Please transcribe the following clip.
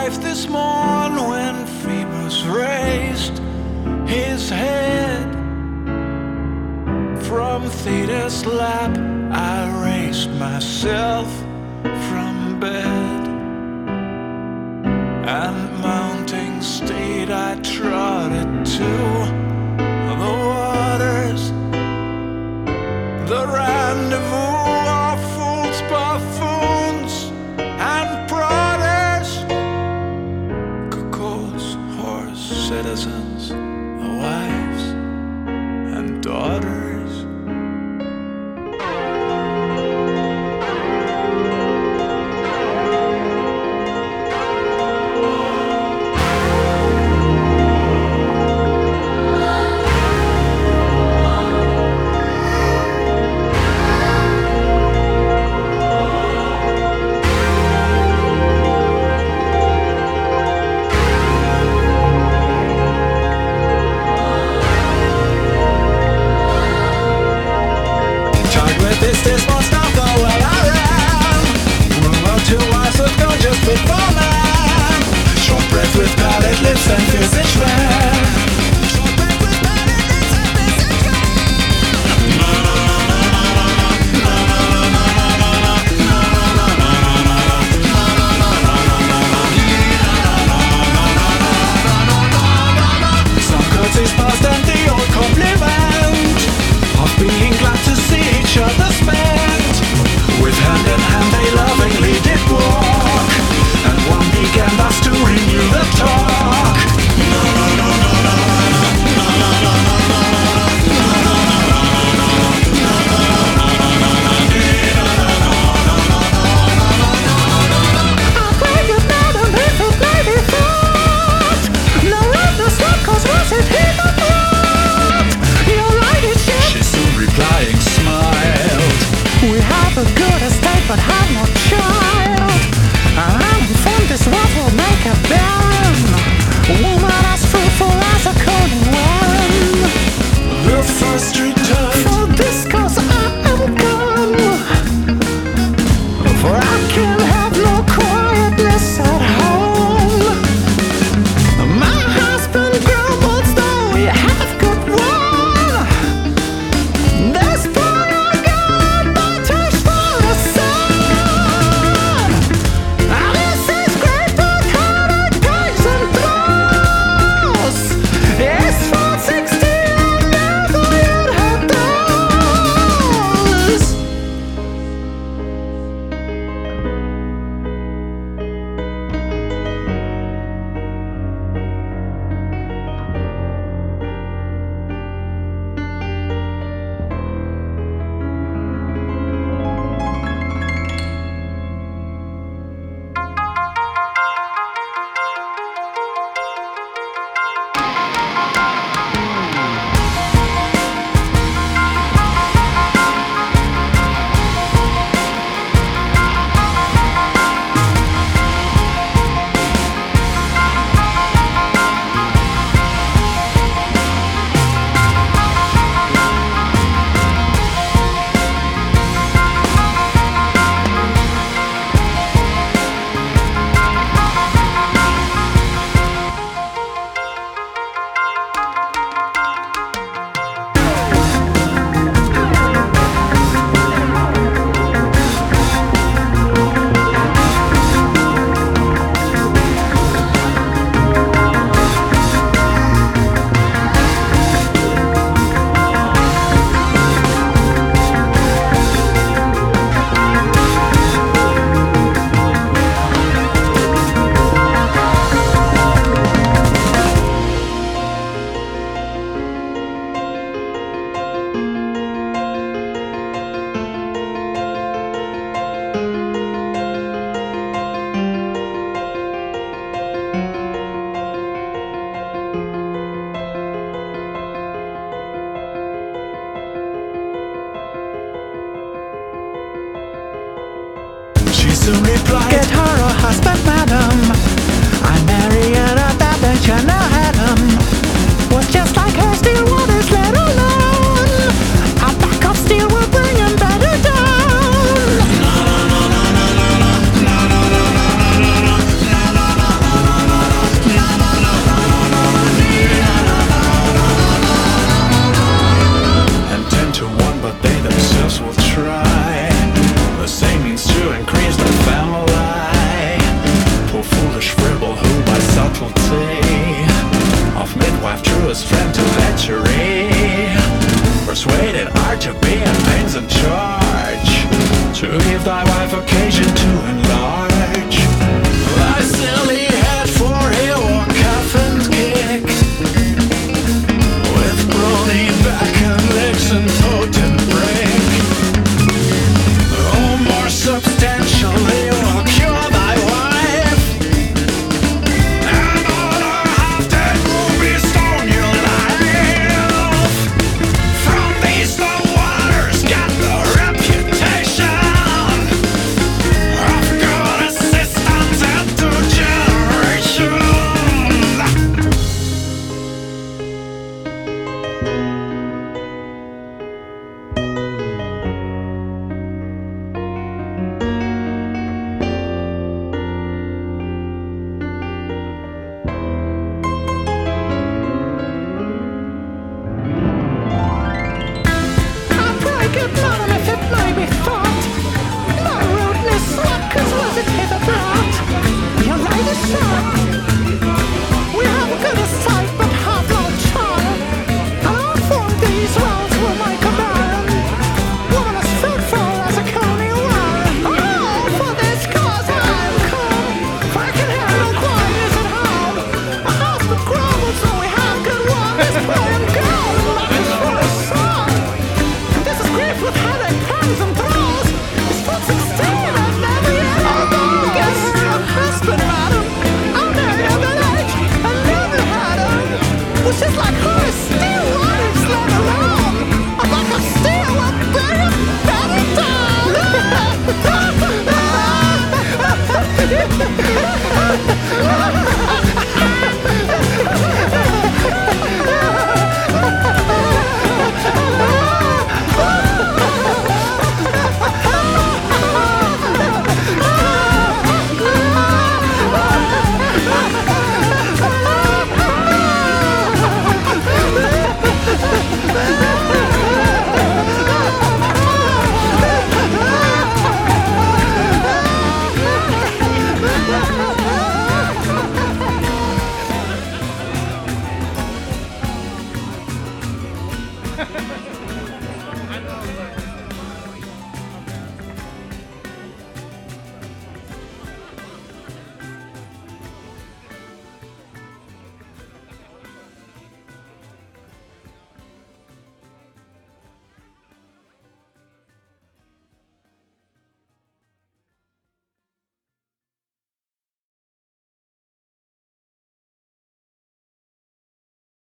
life this morn when Phoebus raised his head from Thetis' lap. I raised myself from bed, and mounting steed I trotted to the waters, the rendezvous of fools, buffoons, and prodders, cuckoos, whores, citizens, wives, and daughters. This must not go where I am. Rumor 2 hours ago just before man. Short breath with pallid lips and visage red. Short breath with pallid lips and visage red. Some curtsies past and the old compliment of being glad to see each other spent. With hand in hand they lovingly did walk, and one began thus to renew the talk. I pray you better live a lady thought. No love, no slut, 'cause was it he that brought your ladyship? She soon replying smiled. We have a good estate but have no child. I'm informed this love will make a barren woman as fruitful as a Conan Warren. The first return for this cause I am gone, for I can have no quietness at home. My husband grumbles though we have good one. There's soon replied, get her a husband, madam. I'm marrying a bad bitch and a Adam. Was just like her, still waters, let alone. A back of steel will bring him better down. to give thy wife occasion to